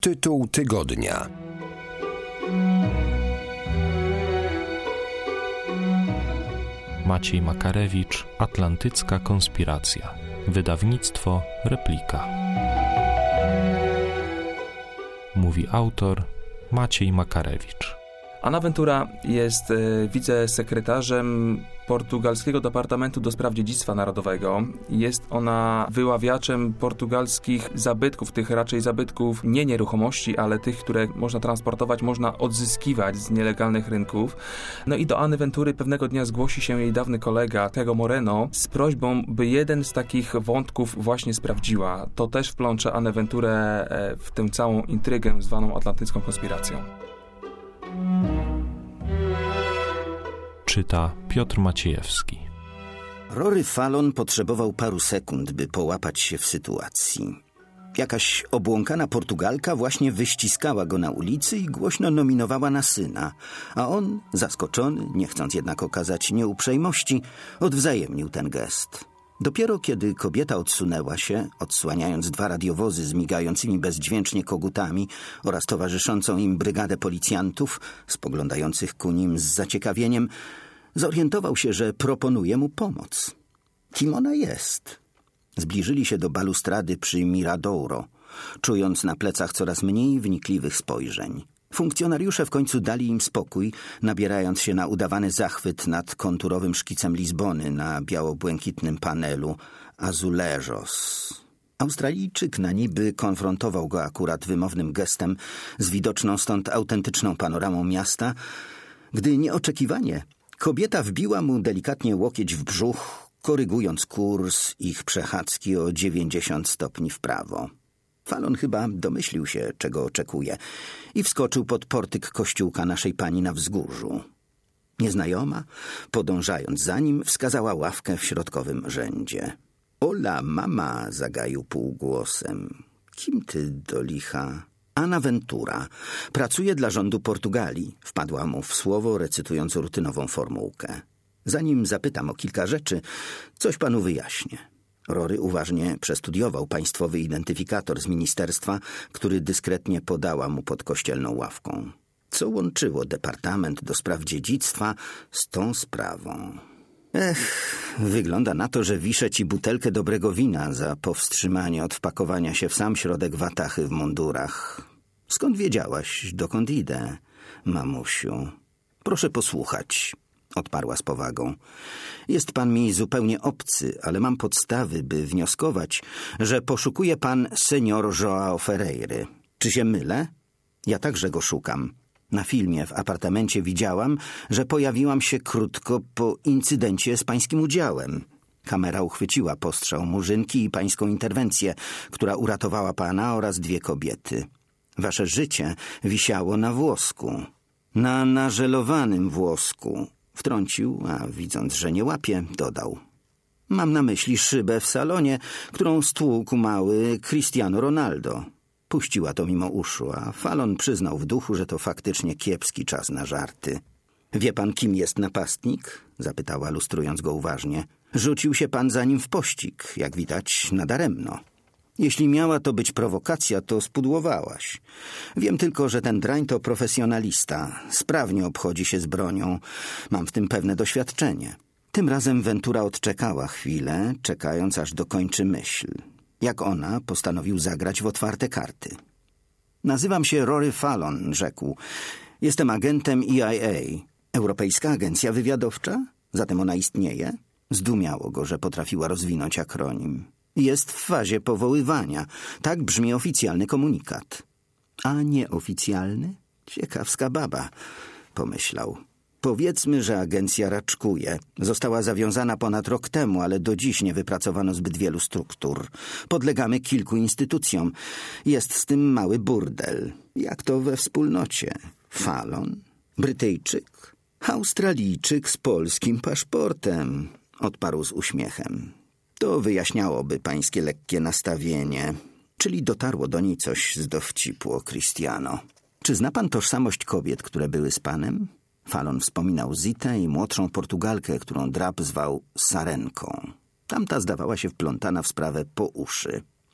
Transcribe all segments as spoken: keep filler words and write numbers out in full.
Tytuł tygodnia. Maciej Makarewicz, Atlantycka konspiracja. Wydawnictwo Replika. Mówi autor Maciej Makarewicz. Anna Ventura jest e, wicesekretarzem portugalskiego Departamentu do Spraw Dziedzictwa Narodowego. Jest ona wyławiaczem portugalskich zabytków, tych raczej zabytków nie nieruchomości, ale tych, które można transportować, można odzyskiwać z nielegalnych rynków. No i do Anny Ventury pewnego dnia zgłosi się jej dawny kolega, Tego Moreno, z prośbą, by jeden z takich wątków właśnie sprawdziła. To też wplącze Annę Venturę w tę całą intrygę zwaną atlantycką konspiracją. Czyta Piotr Maciejewski. Rory Fallon potrzebował paru sekund, by połapać się w sytuacji. Jakaś obłąkana Portugalka właśnie wyściskała go na ulicy i głośno nominowała na syna, a on, zaskoczony, nie chcąc jednak okazać nieuprzejmości, odwzajemnił ten gest. Dopiero kiedy kobieta odsunęła się, odsłaniając dwa radiowozy z migającymi bezdźwięcznie kogutami oraz towarzyszącą im brygadę policjantów, spoglądających ku nim z zaciekawieniem, zorientował się, że proponuje mu pomoc. Kim ona jest? Zbliżyli się do balustrady przy Miradouro, czując na plecach coraz mniej wnikliwych spojrzeń. Funkcjonariusze w końcu dali im spokój, nabierając się na udawany zachwyt nad konturowym szkicem Lizbony na biało-błękitnym panelu Azulejos. Australijczyk na niby konfrontował go akurat wymownym gestem z widoczną stąd autentyczną panoramą miasta, gdy nieoczekiwanie kobieta wbiła mu delikatnie łokieć w brzuch, korygując kurs ich przechadzki o dziewięćdziesiąt stopni w prawo. Fallon chyba domyślił się, czego oczekuje i wskoczył pod portyk kościółka naszej Pani na wzgórzu. Nieznajoma, podążając za nim, wskazała ławkę w środkowym rzędzie. Ola mama, zagaił półgłosem. Kim ty do licha? Anna Ventura. Pracuje dla rządu Portugalii, wpadła mu w słowo, recytując rutynową formułkę. Zanim zapytam o kilka rzeczy, coś panu wyjaśnię. Rory uważnie przestudiował państwowy identyfikator z ministerstwa, który dyskretnie podała mu pod kościelną ławką. Co łączyło Departament do Spraw Dziedzictwa z tą sprawą? Ech, wygląda na to, że wiszę ci butelkę dobrego wina za powstrzymanie od wpakowania się w sam środek watachy w mundurach. Skąd wiedziałaś, dokąd idę, mamusiu? Proszę posłuchać, odparła z powagą. Jest pan mi zupełnie obcy, ale mam podstawy, by wnioskować, że poszukuje pan senior João Ferreiry. Czy się mylę? Ja także go szukam. Na filmie w apartamencie widziałam, że pojawiłam się krótko po incydencie z pańskim udziałem. Kamera uchwyciła postrzał Murzynki i pańską interwencję, która uratowała pana oraz dwie kobiety. Wasze życie wisiało na włosku. Na nażelowanym włosku. Wtrącił, a widząc, że nie łapie, dodał. Mam na myśli szybę w salonie, którą stłukł mały Cristiano Ronaldo. Puściła to mimo uszu, a Fallon przyznał w duchu, że to faktycznie kiepski czas na żarty. Wie pan, kim jest napastnik? Zapytała, lustrując go uważnie. Rzucił się pan za nim w pościg, jak widać, nadaremno. Jeśli miała to być prowokacja, to spudłowałaś. Wiem tylko, że ten drań to profesjonalista. Sprawnie obchodzi się z bronią. Mam w tym pewne doświadczenie. Tym razem Ventura odczekała chwilę, czekając aż dokończy myśl. Jak ona, postanowił zagrać w otwarte karty. Nazywam się Rory Fallon, rzekł. Jestem agentem E I A. Europejska Agencja Wywiadowcza? Zatem ona istnieje? Zdumiało go, że potrafiła rozwinąć akronim. Jest w fazie powoływania. Tak brzmi oficjalny komunikat. A nieoficjalny? Ciekawska baba, pomyślał. Powiedzmy, że agencja raczkuje. Została zawiązana ponad rok temu, ale do dziś nie wypracowano zbyt wielu struktur. Podlegamy kilku instytucjom. Jest z tym mały burdel. Jak to we wspólnocie? Fallon? Brytyjczyk? Australijczyk z polskim paszportem, odparł z uśmiechem. To wyjaśniałoby pańskie lekkie nastawienie. Czyli dotarło do niej coś z dowcipu o Cristiano. Czy zna pan tożsamość kobiet, które były z panem? Fallon wspominał Zitę i młodszą Portugalkę, którą Drap zwał Sarenką. Tamta zdawała się wplątana w sprawę po uszy.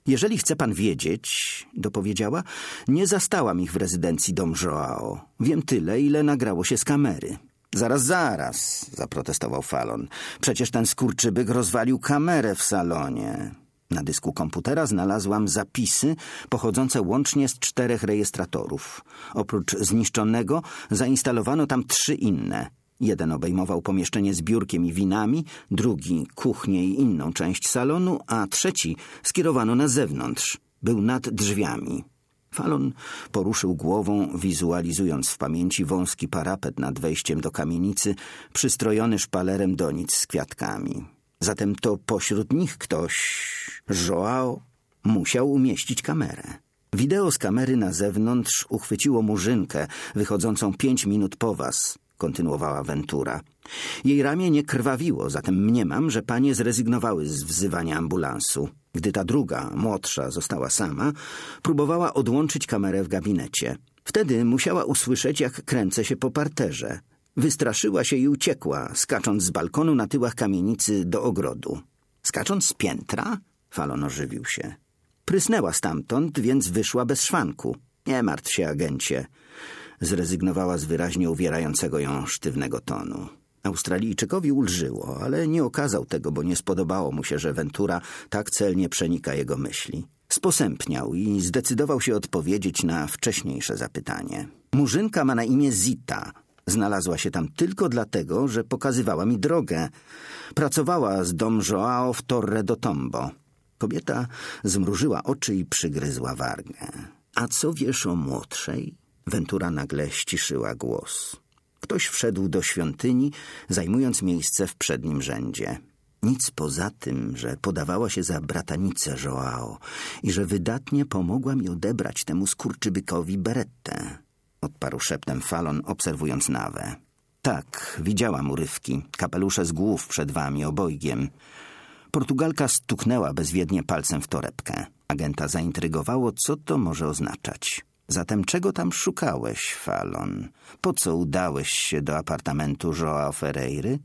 Jeżeli chce pan wiedzieć, dopowiedziała, nie zastałam ich w rezydencji Dom Joao. Wiem tyle, ile nagrało się z kamery. Zaraz, zaraz, zaprotestował Fallon. Przecież ten skurczybyk rozwalił kamerę w salonie. Na dysku komputera znalazłam zapisy pochodzące łącznie z czterech rejestratorów. Oprócz zniszczonego zainstalowano tam trzy inne. Jeden obejmował pomieszczenie z biurkiem i winami, drugi kuchnię i inną część salonu, a trzeci skierowano na zewnątrz. Był nad drzwiami. Fallon poruszył głową, wizualizując w pamięci wąski parapet nad wejściem do kamienicy, przystrojony szpalerem do nic z kwiatkami. Zatem to pośród nich ktoś, Joao, musiał umieścić kamerę. Wideo z kamery na zewnątrz uchwyciło murzynkę wychodzącą pięć minut po was, kontynuowała Ventura. Jej ramię nie krwawiło, zatem mniemam, że panie zrezygnowały z wzywania ambulansu. Gdy ta druga, młodsza, została sama, próbowała odłączyć kamerę w gabinecie. Wtedy musiała usłyszeć, jak kręcę się po parterze. Wystraszyła się i uciekła, skacząc z balkonu na tyłach kamienicy do ogrodu. Skacząc z piętra? Fallon ożywił się. Prysnęła stamtąd, więc wyszła bez szwanku. Nie martw się, agencie. Zrezygnowała z wyraźnie uwierającego ją sztywnego tonu. Australijczykowi ulżyło, ale nie okazał tego, bo nie spodobało mu się, że Ventura tak celnie przenika jego myśli. Sposępniał i zdecydował się odpowiedzieć na wcześniejsze zapytanie. Murzynka ma na imię Zita. Znalazła się tam tylko dlatego, że pokazywała mi drogę. Pracowała z Dom Joao w Torre do Tombo. Kobieta zmrużyła oczy i przygryzła wargę. A co wiesz o młodszej? Ventura nagle ściszyła głos. Ktoś wszedł do świątyni, zajmując miejsce w przednim rzędzie. Nic poza tym, że podawała się za bratanicę Joao i że wydatnie pomogła mi odebrać temu skurczybykowi berettę. Odparł szeptem Fallon, obserwując Nawę. Tak, widziałam urywki, kapelusze z głów przed wami obojgiem. Portugalka stuknęła bezwiednie palcem w torebkę. Agenta zaintrygowało, co to może oznaczać. Zatem czego tam szukałeś, Fallon? Po co udałeś się do apartamentu Joao Ferreiry?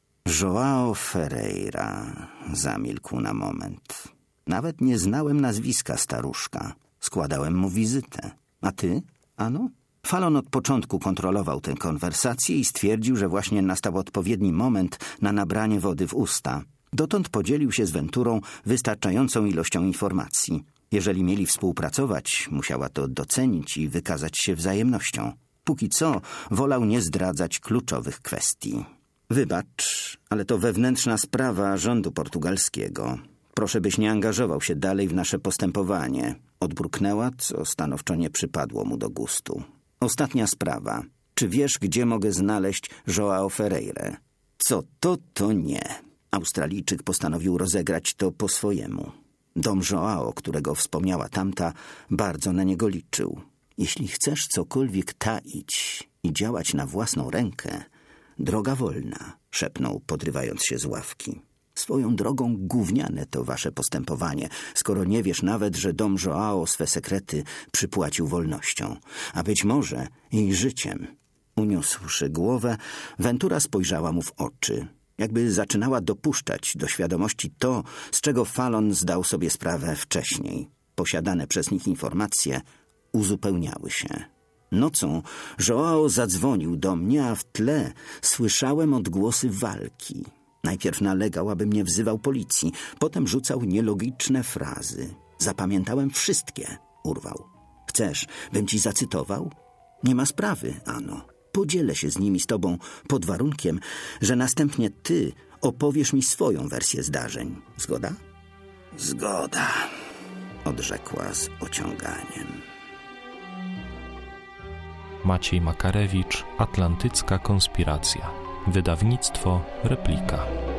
Joao Ferreira zamilkł na moment. Nawet nie znałem nazwiska staruszka. Składałem mu wizytę. A ty, Ano? Fallon od początku kontrolował tę konwersację i stwierdził, że właśnie nastał odpowiedni moment na nabranie wody w usta. Dotąd podzielił się z Venturą wystarczającą ilością informacji. Jeżeli mieli współpracować, musiała to docenić i wykazać się wzajemnością. Póki co wolał nie zdradzać kluczowych kwestii. Wybacz, ale to wewnętrzna sprawa rządu portugalskiego. Proszę, byś nie angażował się dalej w nasze postępowanie. Odburknęła, co stanowczo nie przypadło mu do gustu. Ostatnia sprawa. Czy wiesz, gdzie mogę znaleźć Joao Ferreirę? Co to, to nie. Australijczyk postanowił rozegrać to po swojemu. Dom Joao, którego wspomniała tamta, bardzo na niego liczył. Jeśli chcesz cokolwiek taić i działać na własną rękę, droga wolna, szepnął, podrywając się z ławki. Swoją drogą gówniane to wasze postępowanie, skoro nie wiesz nawet, że Dom Joao swe sekrety przypłacił wolnością, a być może i życiem. Uniósłszy głowę, Ventura spojrzała mu w oczy, jakby zaczynała dopuszczać do świadomości to, z czego Fallon zdał sobie sprawę wcześniej. Posiadane przez nich informacje uzupełniały się. Nocą Joao zadzwonił do mnie, a w tle słyszałem odgłosy walki. Najpierw nalegał, abym nie wzywał policji, potem rzucał nielogiczne frazy. Zapamiętałem wszystkie, urwał. Chcesz, bym ci zacytował? Nie ma sprawy, Ano. Podzielę się z nimi z tobą pod warunkiem, że następnie ty opowiesz mi swoją wersję zdarzeń. Zgoda? Zgoda, odrzekła z ociąganiem. Maciej Makarewicz, Atlantycka konspiracja. Wydawnictwo Replika.